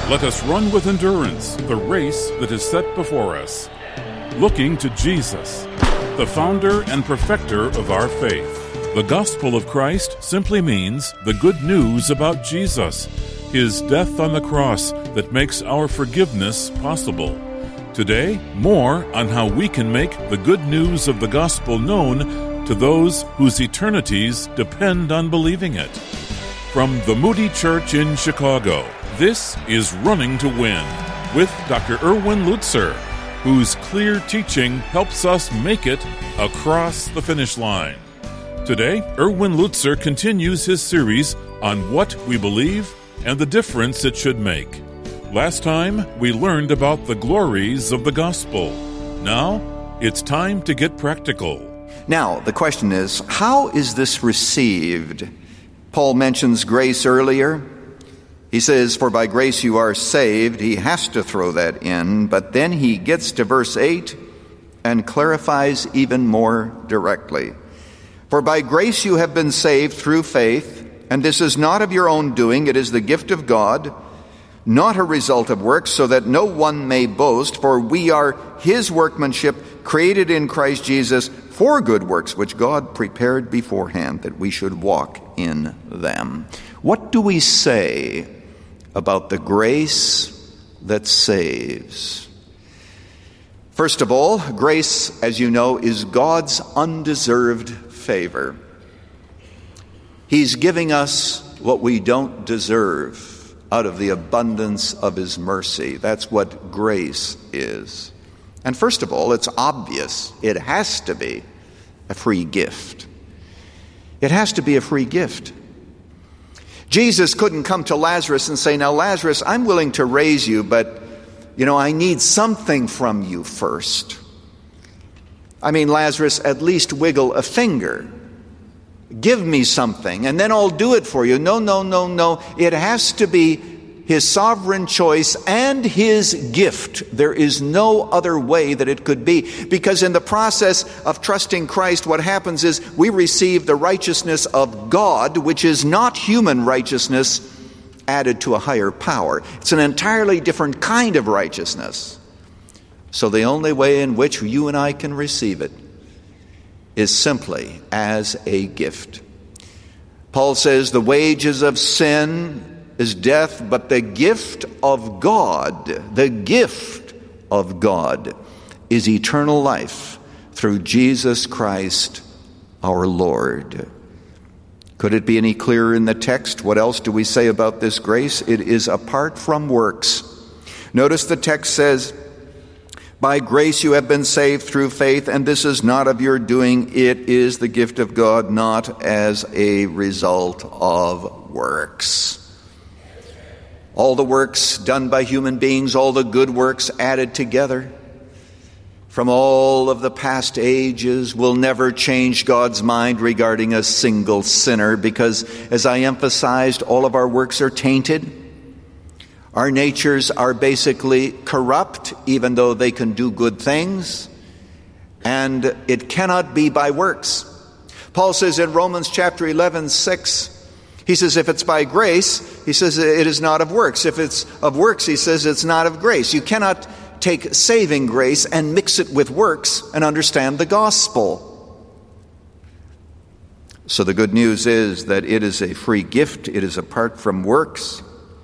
Let us run with endurance the race that is set before us, looking to Jesus, the founder and perfecter of our faith. The gospel of Christ simply means the good news about Jesus, his death on the cross that makes our forgiveness possible. Today, more on how we can make the good news of the gospel known to those whose eternities depend on believing it. From the Moody Church in Chicago, this is Running to Win with Dr. Erwin Lutzer, whose clear teaching helps us make it across the finish line. Today, Erwin Lutzer continues his series on what we believe and the difference it should make. Last time, we learned about the glories of the gospel. Now, it's time to get practical. Now, the question is, how is this received? Paul mentions grace earlier. He says, for by grace you are saved. He has to throw that in, but then he gets to verse 8 and clarifies even more directly. For by grace you have been saved through faith, and this is not of your own doing, it is the gift of God, not a result of works, so that no one may boast, for we are his workmanship, created in Christ Jesus for good works, which God prepared beforehand that we should walk in them. What do we say about the grace that saves? First of all, grace, as you know, is God's undeserved favor. He's giving us what we don't deserve out of the abundance of his mercy. That's what grace is. And first of all, it's obvious. It has to be a free gift. It has to be a free gift. Jesus couldn't come to Lazarus and say, now, Lazarus, I'm willing to raise you, but, I need something from you first. I mean, Lazarus, at least wiggle a finger. Give me something, and then I'll do it for you. No. It has to be his sovereign choice and his gift. There is no other way that it could be. Because in the process of trusting Christ, what happens is we receive the righteousness of God, which is not human righteousness added to a higher power. It's an entirely different kind of righteousness. So the only way in which you and I can receive it is simply as a gift. Paul says the wages of sin is death, but the gift of God is eternal life through Jesus Christ our Lord. Could it be any clearer in the text? What else do we say about this grace? It is apart from works. Notice the text says, by grace you have been saved through faith, and this is not of your doing. It is the gift of God, not as a result of works. All the works done by human beings, all the good works added together from all of the past ages will never change God's mind regarding a single sinner, because, as I emphasized, all of our works are tainted. Our natures are basically corrupt, even though they can do good things, and it cannot be by works. Paul says in Romans chapter 11:6, he says, if it's by grace, he says it is not of works. If it's of works, he says it's not of grace. You cannot take saving grace and mix it with works and understand the gospel. So the good news is that it is a free gift. It is apart from works.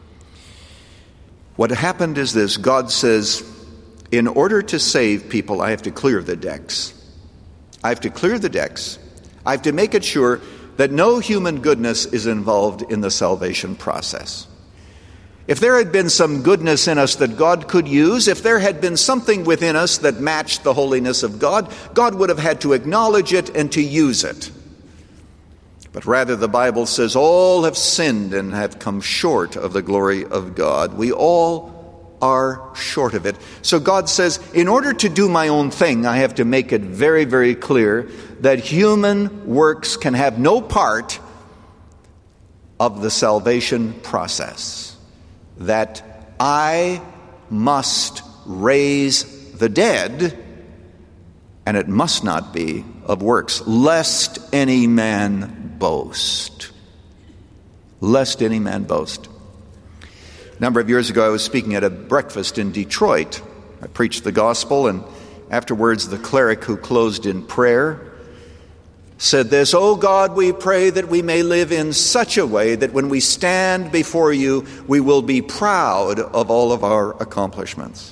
What happened is this. God says, in order to save people, I have to clear the decks. I have to clear the decks. I have to make it sure that no human goodness is involved in the salvation process. If there had been some goodness in us that God could use, if there had been something within us that matched the holiness of God, God would have had to acknowledge it and to use it. But rather, the Bible says all have sinned and have come short of the glory of God. We all are short of it. So God says, in order to do my own thing, I have to make it very, very clear that human works can have no part of the salvation process. That I must raise the dead, and it must not be of works, lest any man boast. Lest any man boast. A number of years ago, I was speaking at a breakfast in Detroit. I preached the gospel, and afterwards the cleric who closed in prayer said this: "Oh God, we pray that we may live in such a way that when we stand before you, we will be proud of all of our accomplishments."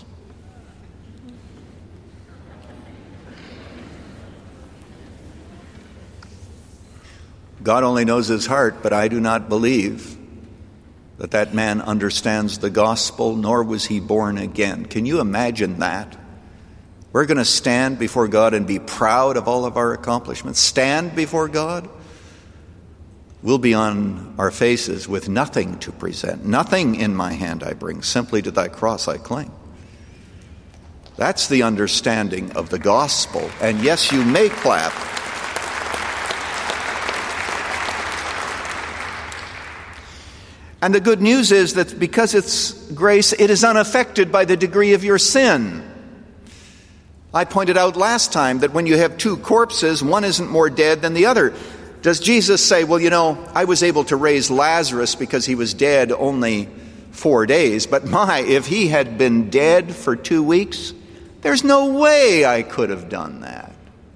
God only knows his heart, but I do not believe that that man understands the gospel, nor was he born again. Can you imagine that? We're going to stand before God and be proud of all of our accomplishments. Stand before God. We'll be on our faces with nothing to present. Nothing in my hand I bring, simply to thy cross I cling. That's the understanding of the gospel. And yes, you may clap. And the good news is that because it's grace, it is unaffected by the degree of your sin. I pointed out last time that when you have two corpses, one isn't more dead than the other. Does Jesus say, well, you know, I was able to raise Lazarus because he was dead only 4 days, but if he had been dead for 2 weeks, there's no way I could have done that.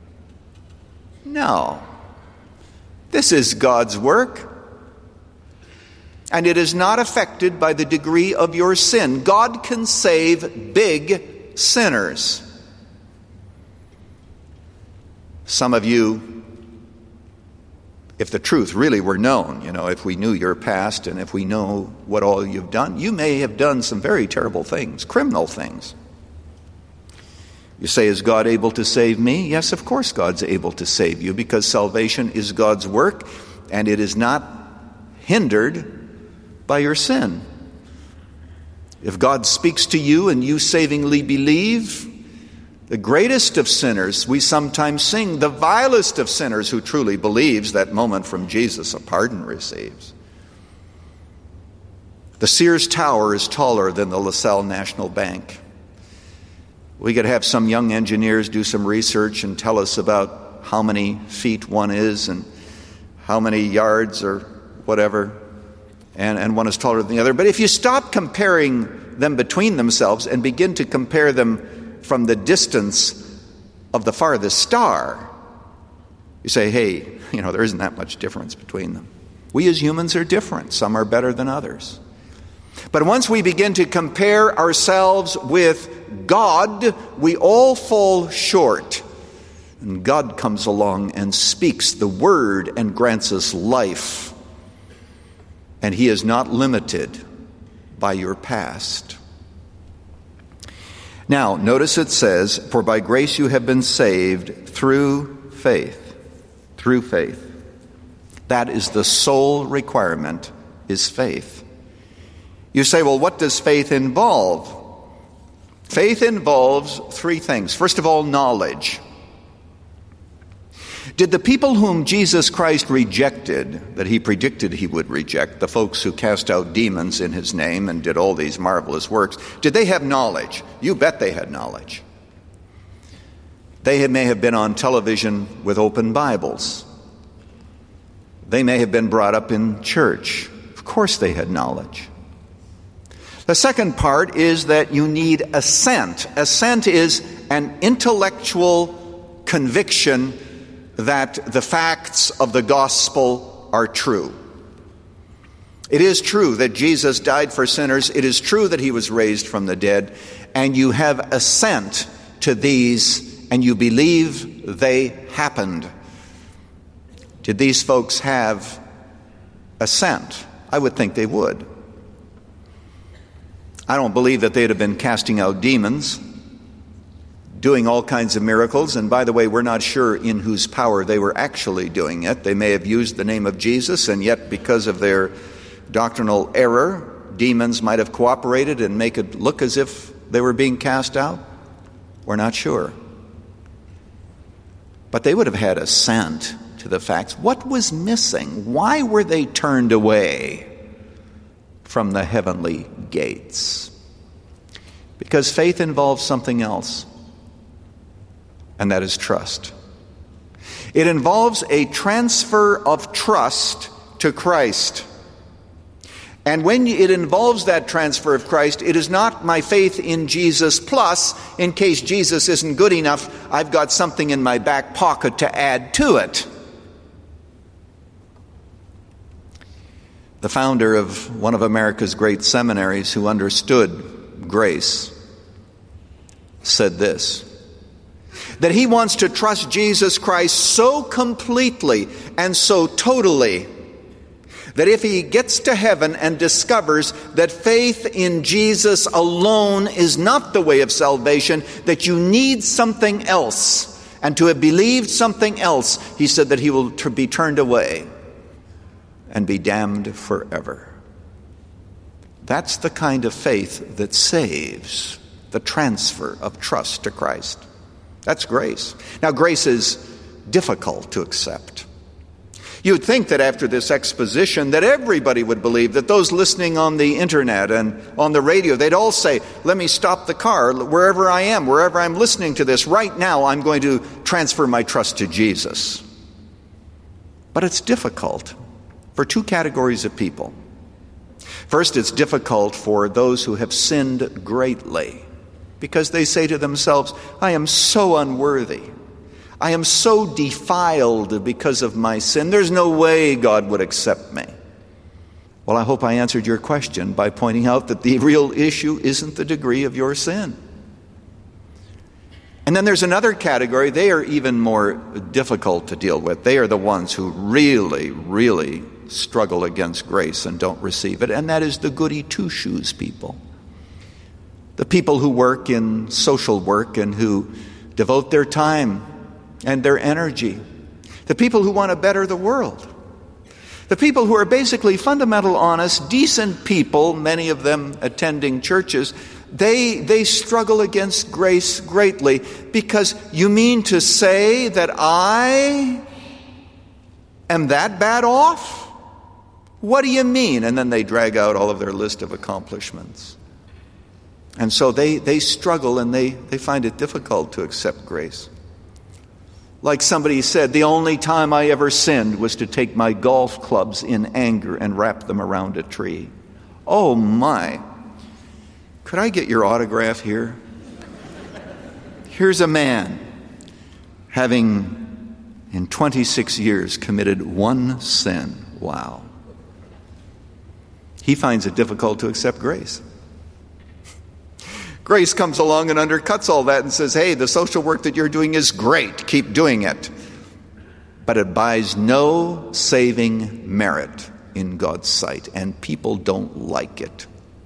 No. This is God's work. And it is not affected by the degree of your sin. God can save big sinners. Some of you, if the truth really were known, if we knew your past and if we know what all you've done, you may have done some very terrible things, criminal things. You say, is God able to save me? Yes, of course God's able to save you, because salvation is God's work and it is not hindered by your sin. If God speaks to you and you savingly believe, the greatest of sinners, we sometimes sing, the vilest of sinners who truly believes, that moment from Jesus a pardon receives. The Sears Tower is taller than the LaSalle National Bank. We could have some young engineers do some research and tell us about how many feet one is and how many yards or whatever. And one is taller than the other. But if you stop comparing them between themselves and begin to compare them from the distance of the farthest star, you say, hey, there isn't that much difference between them. We as humans are different. Some are better than others. But once we begin to compare ourselves with God, we all fall short. And God comes along and speaks the word and grants us life. And he is not limited by your past. Now, notice it says, for by grace you have been saved through faith. Through faith. That is the sole requirement, is faith. You say, well, what does faith involve? Faith involves 3 things. First of all, knowledge. Did the people whom Jesus Christ rejected, that he predicted he would reject, the folks who cast out demons in his name and did all these marvelous works, did they have knowledge? You bet they had knowledge. They may have been on television with open Bibles. They may have been brought up in church. Of course they had knowledge. The second part is that you need assent. Assent is an intellectual conviction that the facts of the gospel are true. It is true that Jesus died for sinners. It is true that he was raised from the dead. And you have assent to these, and you believe they happened. Did these folks have assent? I would think they would. I don't believe that they'd have been casting out demons, doing all kinds of miracles. And by the way, we're not sure in whose power they were actually doing it. They may have used the name of Jesus, and yet because of their doctrinal error, demons might have cooperated and make it look as if they were being cast out. We're not sure. But they would have had assent to the facts. What was missing? Why were they turned away from the heavenly gates? Because faith involves something else. And that is trust. It involves a transfer of trust to Christ. And when it involves that transfer of Christ, it is not my faith in Jesus plus, in case Jesus isn't good enough, I've got something in my back pocket to add to it. The founder of one of America's great seminaries, who understood grace, said this, that he wants to trust Jesus Christ so completely and so totally that if he gets to heaven and discovers that faith in Jesus alone is not the way of salvation, that you need something else, and to have believed something else, he said that he will be turned away and be damned forever. That's the kind of faith that saves, the transfer of trust to Christ. That's grace. Now, grace is difficult to accept. You'd think that after this exposition that everybody would believe, that those listening on the internet and on the radio, they'd all say, let me stop the car wherever I am, wherever I'm listening to this. Right now, I'm going to transfer my trust to Jesus. But it's difficult for two categories of people. First, it's difficult for those who have sinned greatly, because they say to themselves, I am so unworthy. I am so defiled because of my sin. There's no way God would accept me. Well, I hope I answered your question by pointing out that the real issue isn't the degree of your sin. And then there's another category. They are even more difficult to deal with. They are the ones who really, really struggle against grace and don't receive it. And that is the goody two-shoes people. The people who work in social work and who devote their time and their energy. The people who want to better the world. The people who are basically fundamental, honest, decent people, many of them attending churches, they struggle against grace greatly, because you mean to say that I am that bad off? What do you mean? And then they drag out all of their list of accomplishments. And so they struggle, and they find it difficult to accept grace. Like somebody said, the only time I ever sinned was to take my golf clubs in anger and wrap them around a tree. Oh my. Could I get your autograph here? Here's a man having, in 26 years, committed one sin. Wow. He finds it difficult to accept grace. Grace comes along and undercuts all that and says, hey, the social work that you're doing is great. Keep doing it. But it buys no saving merit in God's sight, and people don't like it.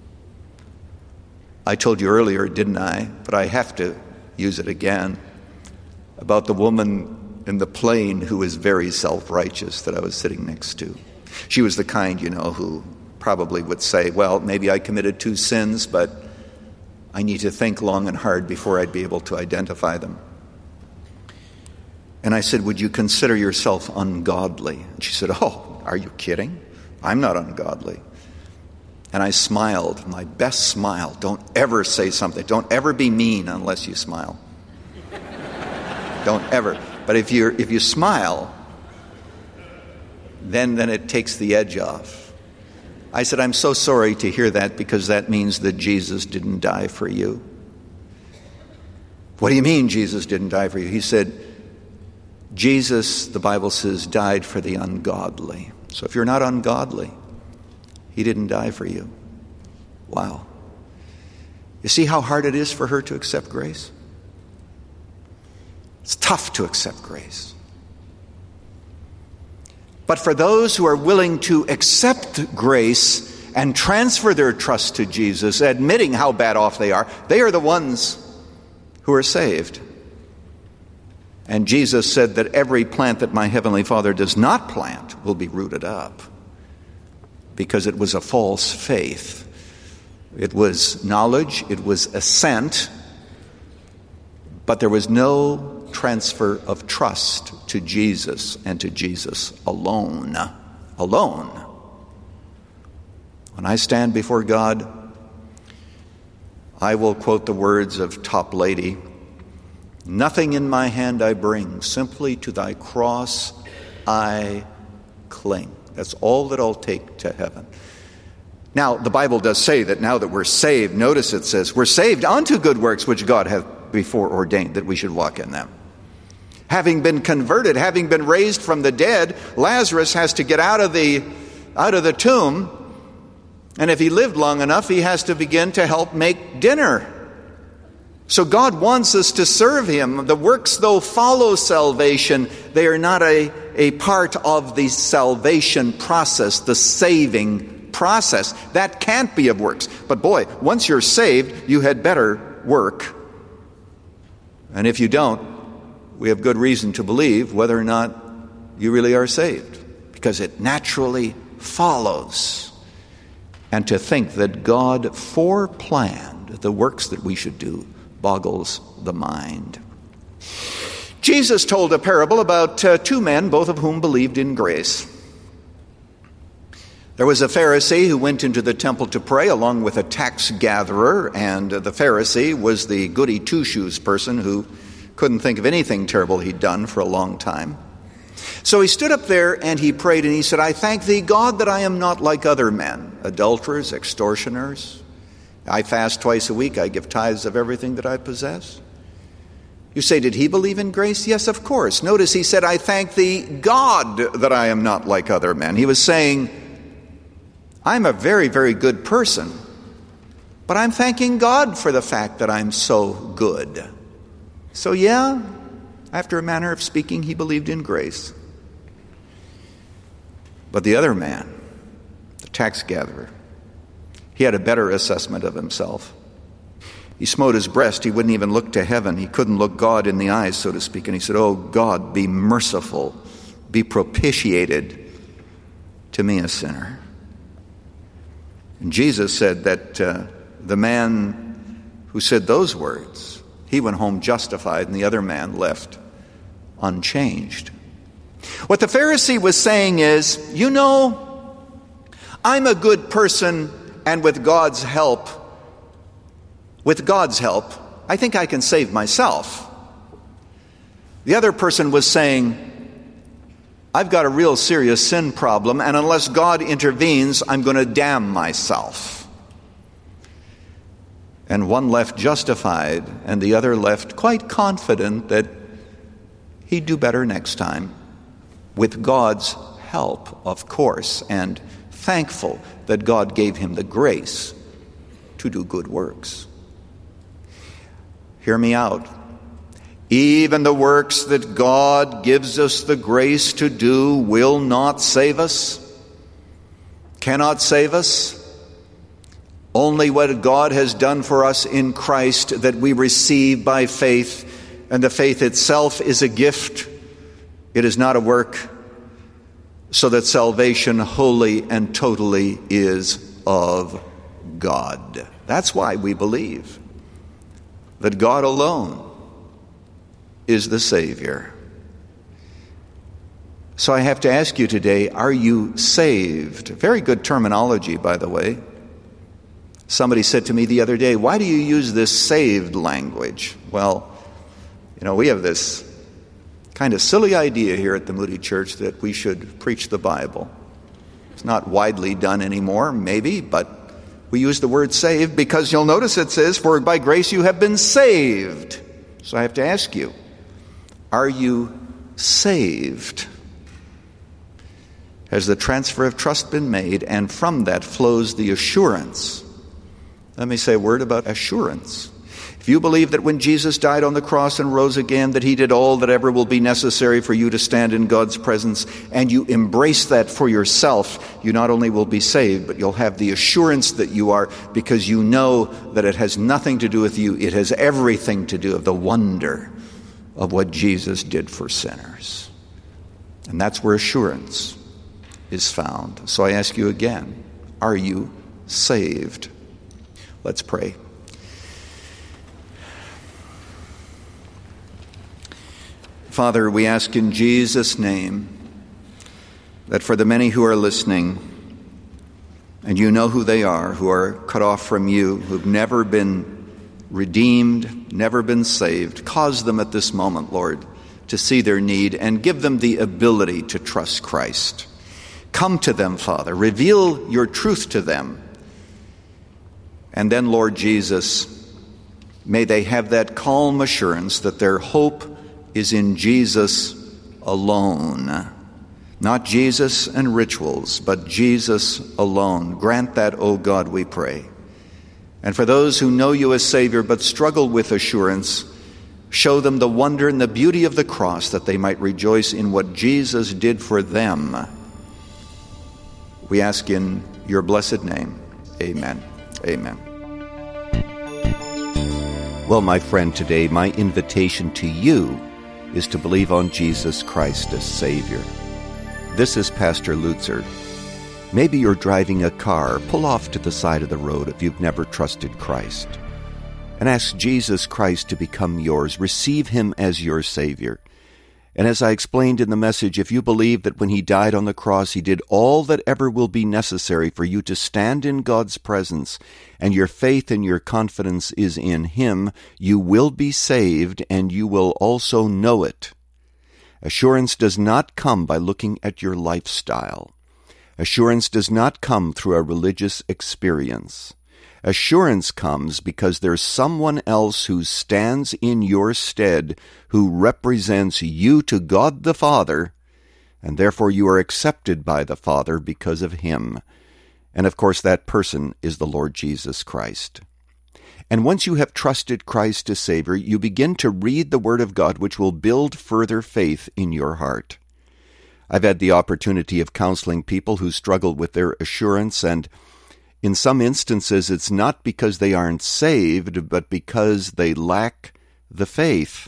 I told you earlier, didn't I? But I have to use it again, about the woman in the plane who was very self-righteous that I was sitting next to. She was the kind, who probably would say, well, maybe I committed 2 sins, but I need to think long and hard before I'd be able to identify them. And I said, would you consider yourself ungodly? And she said, oh, are you kidding? I'm not ungodly. And I smiled, my best smile. Don't ever say something. Don't ever be mean unless you smile. Don't ever. But if you smile, then it takes the edge off. I said, I'm so sorry to hear that, because that means that Jesus didn't die for you. What do you mean Jesus didn't die for you? He said, Jesus, the Bible says, died for the ungodly. So if you're not ungodly, he didn't die for you. Wow. You see how hard it is for her to accept grace? It's tough to accept grace. But for those who are willing to accept grace and transfer their trust to Jesus, admitting how bad off they are the ones who are saved. And Jesus said that every plant that my heavenly Father does not plant will be rooted up, because it was a false faith. It was knowledge, it was assent, but there was no transfer of trust to Jesus, and to Jesus alone. Alone. When I stand before God, I will quote the words of Top Lady, nothing in my hand I bring, simply to thy cross I cling. That's all that I'll take to heaven. Now, the Bible does say that now that we're saved, notice it says, we're saved unto good works which God hath before ordained that we should walk in them. Having been converted, having been raised from the dead, Lazarus has to get out of the tomb, and if he lived long enough, he has to begin to help make dinner. So God wants us to serve him. The works, though, follow salvation. They are not a part of the salvation process, the saving process. That can't be of works. But boy, once you're saved, you had better work. And if you don't, we have good reason to believe whether or not you really are saved, because it naturally follows. And to think that God foreplanned the works that we should do boggles the mind. Jesus told a parable about two men, both of whom believed in grace. There was a Pharisee who went into the temple to pray along with a tax gatherer, and the Pharisee was the goody two-shoes person who couldn't think of anything terrible he'd done for a long time. So he stood up there and he prayed and he said, I thank thee, God, that I am not like other men, adulterers, extortioners. I fast twice a week. I give tithes of everything that I possess. You say, did he believe in grace? Yes, of course. Notice he said, I thank thee, God, that I am not like other men. He was saying, I'm a very, very good person, but I'm thanking God for the fact that I'm so good. So yeah, after a manner of speaking, he believed in grace. But the other man, the tax gatherer, he had a better assessment of himself. He smote his breast. He wouldn't even look to heaven. He couldn't look God in the eyes, so to speak. And he said, oh God, be merciful, be propitiated to me, a sinner. And Jesus said that the man who said those words, he went home justified, and the other man left unchanged. What the Pharisee was saying is, you know, I'm a good person, and with God's help, I think I can save myself. The other person was saying, I've got a real serious sin problem, and unless God intervenes, I'm going to damn myself. And one left justified, and the other left quite confident that he'd do better next time, with God's help, of course, and thankful that God gave him the grace to do good works. Hear me out. Even the works that God gives us the grace to do will not save us, cannot save us. Only what God has done for us in Christ that we receive by faith, and the faith itself is a gift. It is not a work, so that salvation wholly and totally is of God. That's why we believe that God alone is the Savior. So I have to ask you today, are you saved? Very good terminology, by the way. Somebody said to me the other day, why do you use this saved language? Well, we have this kind of silly idea here at the Moody Church that we should preach the Bible. It's not widely done anymore, maybe, but we use the word saved because you'll notice it says, for by grace you have been saved. So I have to ask you, are you saved? Has the transfer of trust been made, and from that flows the assurance? Let me say a word about assurance. If you believe that when Jesus died on the cross and rose again, that he did all that ever will be necessary for you to stand in God's presence, and you embrace that for yourself, you not only will be saved, but you'll have the assurance that you are, because you know that it has nothing to do with you. It has everything to do with the wonder of what Jesus did for sinners. And that's where assurance is found. So I ask you again, are you saved? Let's pray. Father, we ask in Jesus' name that for the many who are listening, and you know who they are, who are cut off from you, who've never been redeemed, never been saved, cause them at this moment, Lord, to see their need and give them the ability to trust Christ. Come to them, Father. Reveal your truth to them And then, Lord Jesus, may they have that calm assurance that their hope is in Jesus alone. Not Jesus and rituals, but Jesus alone. Grant that, O God, we pray. And for those who know you as Savior but struggle with assurance, show them the wonder and the beauty of the cross, that they might rejoice in what Jesus did for them. We ask in your blessed name. Amen. Amen. Well, my friend, today my invitation to you is to believe on Jesus Christ as Savior. This is Pastor Lutzer. Maybe you're driving a car. Pull off to the side of the road if you've never trusted Christ, and ask Jesus Christ to become yours. Receive him as your Savior. And as I explained in the message, if you believe that when he died on the cross, he did all that ever will be necessary for you to stand in God's presence, and your faith and your confidence is in him, you will be saved, and you will also know it. Assurance does not come by looking at your lifestyle. Assurance does not come through a religious experience. Assurance comes because there's someone else who stands in your stead, who represents you to God the Father, and therefore you are accepted by the Father because of him. And of course that person is the Lord Jesus Christ. And once you have trusted Christ as Savior, you begin to read the Word of God, which will build further faith in your heart. I've had the opportunity of counseling people who struggle with their assurance, and in some instances it's not because they aren't saved, but because they lack the faith.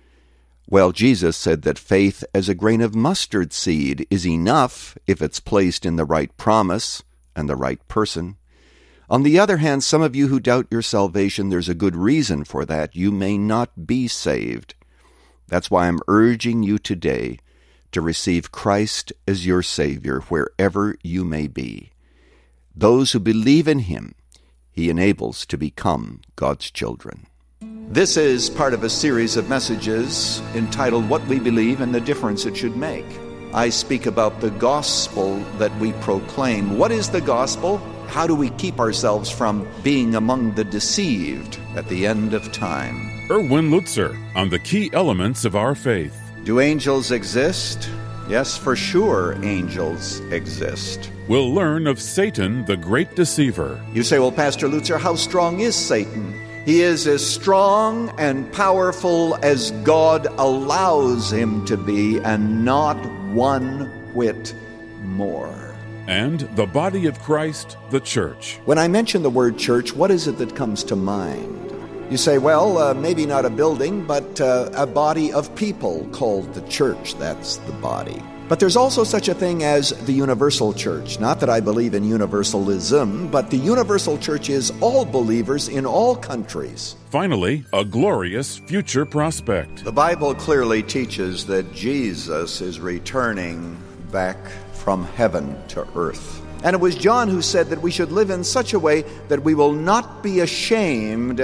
Well, Jesus said that faith as a grain of mustard seed is enough if it's placed in the right promise and the right person. On the other hand, some of you who doubt your salvation, there's a good reason for that. You may not be saved. That's why I'm urging you today to receive Christ as your Savior wherever you may be. Those who believe in him, he enables to become God's children. This is part of a series of messages entitled What We Believe and the Difference It Should Make. I speak about the gospel that we proclaim. What is the gospel? How do we keep ourselves from being among the deceived at the end of time? Erwin Lutzer on the key elements of our faith. Do angels exist? Yes, for sure, angels exist. We'll learn of Satan, the great deceiver. You say, well, Pastor Lutzer, how strong is Satan? He is as strong and powerful as God allows him to be, and not one whit more. And the body of Christ, the church. When I mention the word church, what is it that comes to mind? You say, well, maybe not a building, but a body of people called the church. That's the body. But there's also such a thing as the universal church. Not that I believe in universalism, but the universal church is all believers in all countries. Finally, a glorious future prospect. The Bible clearly teaches that Jesus is returning back from heaven to earth. And it was John who said that we should live in such a way that we will not be ashamed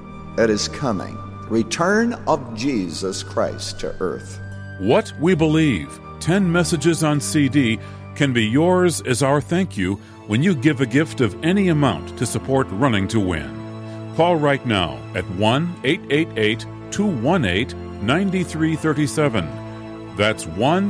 at his coming. Return of Jesus Christ to earth. What We Believe, 10 messages on CD, can be yours as our thank you when you give a gift of any amount to support Running to Win. Call right now at 1-888-218-9337. That's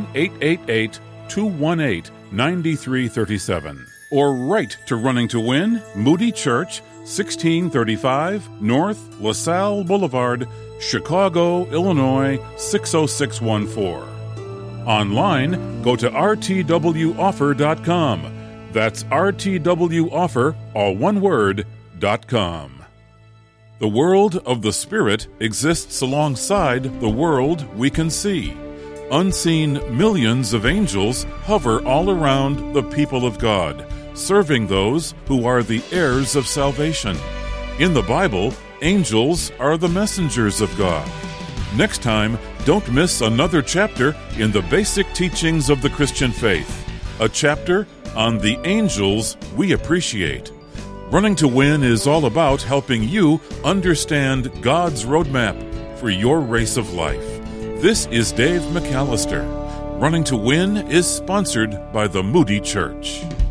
1-888-218-9337. Or write to Running to Win, Moody Church, 1635 North LaSalle Boulevard, Chicago, Illinois, 60614. Online, go to rtwoffer.com. That's rtwoffer, all one word, .com. The world of the Spirit exists alongside the world we can see. Unseen millions of angels hover all around the people of God, serving those who are the heirs of salvation. In the Bible, angels are the messengers of God. Next time, don't miss another chapter in the basic teachings of the Christian faith, a chapter on the angels we appreciate. Running to Win is all about helping you understand God's roadmap for your race of life. This is Dave McAllister. Running to Win is sponsored by the Moody Church.